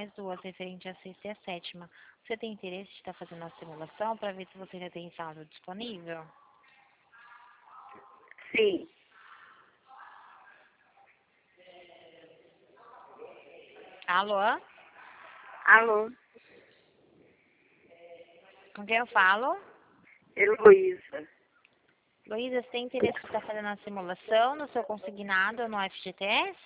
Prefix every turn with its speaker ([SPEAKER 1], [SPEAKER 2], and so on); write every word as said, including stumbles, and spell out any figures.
[SPEAKER 1] mais duas, referente à sexta e a sétima. Você tem interesse de estar fazendo a simulação para ver se você já tem saldo disponível?
[SPEAKER 2] Sim.
[SPEAKER 1] Alô?
[SPEAKER 2] Alô?
[SPEAKER 1] Com quem eu falo?
[SPEAKER 2] Heloísa.
[SPEAKER 1] Luísa, você tem interesse de estar fazendo a simulação no seu consignado no F G T S?